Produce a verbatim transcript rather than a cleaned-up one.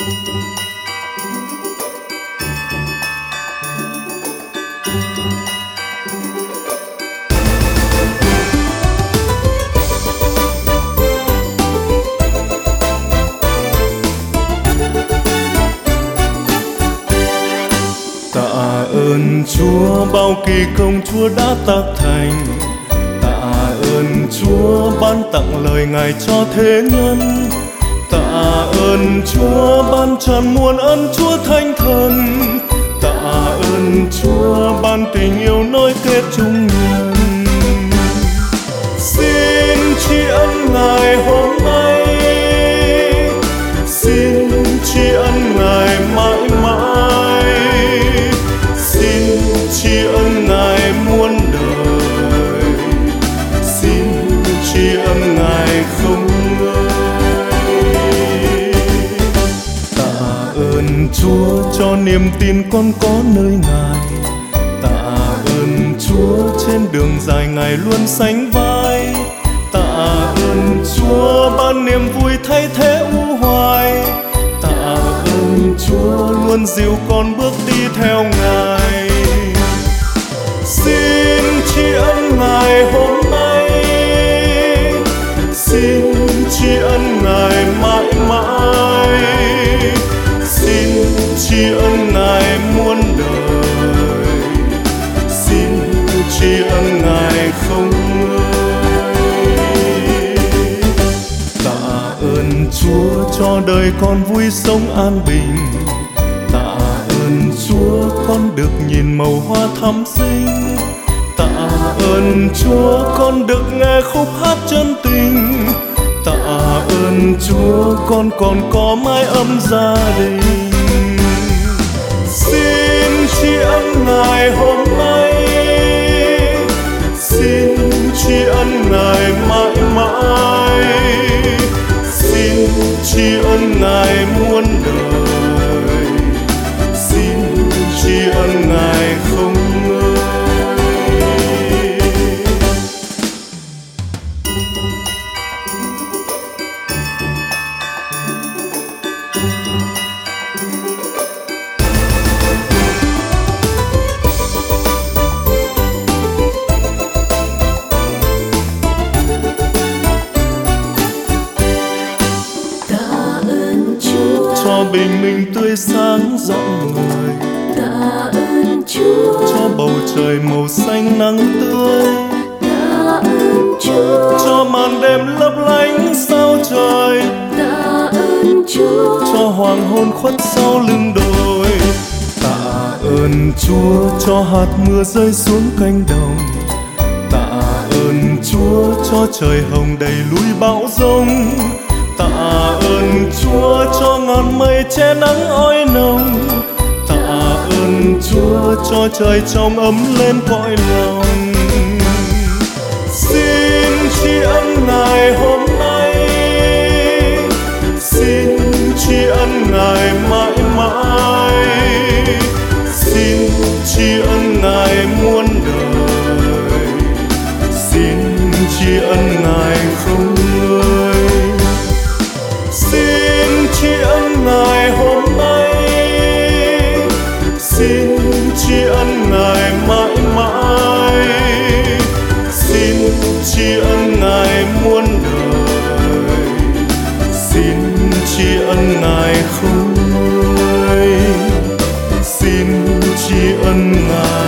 Tạ ơn Chúa bao kỳ công Chúa đã tác thành. Tạ ơn Chúa ban tặng lời Ngài cho thế nhân. Tạ ơn Chúa ban tràn muôn ân Chúa thánh thần. Tạ ơn Chúa ban tình yêu nối kết chung nhân. Xin tri ân Ngài hôm nay, xin tri ân Ngài mãi mãi, xin tri ân Ngài muôn đời, xin tri ân Ngài không ngơi. Tạ ơn Chúa cho niềm tin con có nơi Ngài. Tạ ơn Chúa trên đường dài Ngài luôn sánh vai. Tạ ơn Chúa ban niềm vui thay thế u hoài. Tạ ơn Chúa luôn dìu con bước đi theo Ngài. Xin tri ân Ngài hôm nay, xin tri ân Ngài mãi mãi, xin tri ân Ngài muôn đời, xin tri ân Ngài không ngơi. Tạ ơn Chúa cho đời con vui sống an bình. Tạ ơn Chúa con được nhìn màu hoa thắm xinh. Tạ ơn Chúa con được nghe khúc hát chân tình. Tạ ơn Chúa con còn có mái ấm gia đình. Xin tri ân Ngài hôm nay, xin tri ân Ngài mãi mãi, xin tri ân Ngài muôn đời, xin tri ân Ngài không ngơi. Cho bình minh tươi sáng rộng người. Tạ ơn Chúa cho bầu trời màu xanh nắng tươi. Tạ ơn Chúa cho màn đêm lấp lánh sao trời. Tạ ơn Chúa cho hoàng hôn khuất sau lưng đồi. Tạ ơn Chúa cho hạt mưa rơi xuống cánh đồng. Tạ ơn Chúa cho trời hồng đầy núi bão giông. Tạ ơn Chúa cho ngàn mây che nắng oi nồng. Tạ ơn Chúa cho trời trong ấm lên cõi lòng. Xin tri ân Ngài hôm nay, xin tri ân Ngài mãi mãi, xin tri ân Ngài muôn đời, xin tri ân Ngài không ngơi. Xin tri ân Ngài hôm nay, xin tri ân Ngài mãi mãi, xin tri ân Ngài muôn đời, xin tri ân Ngài không ngơi, xin tri ân Ngài.